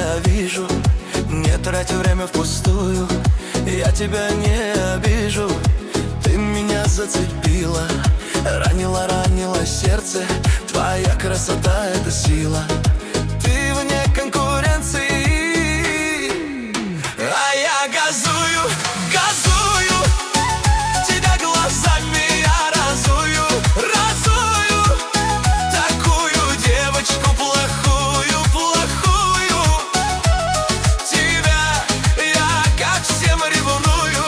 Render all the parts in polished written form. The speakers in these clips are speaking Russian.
я вижу. Не трать время впустую, я тебя не обижу. Ты меня зацепила, ранила сердце. Твоя красота — это сила. Ты вне конкуренции, а я газую, газую. Тебя глазами я разую, разую. Такую девочку плохую, плохую. Тебя я как всем ревную.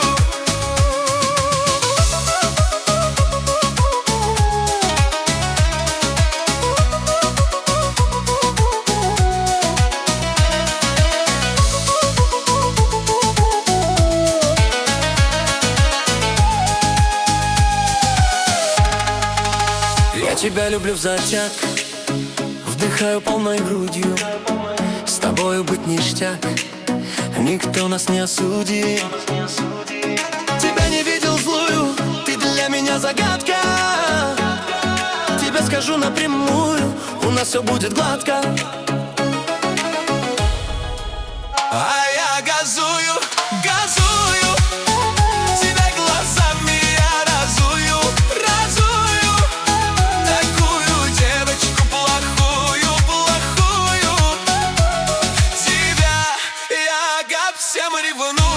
Я тебя люблю взатяк, вдыхаю полной грудью. С тобою быть ништяк, никто нас не осудит. Тебя не видел злую, ты для меня загадка. Тебе скажу напрямую, у нас все будет гладко. А я газую, газую. Тебя глазами я разую, разую. Такую девочку плохую, плохую. Тебя я как всем ревную.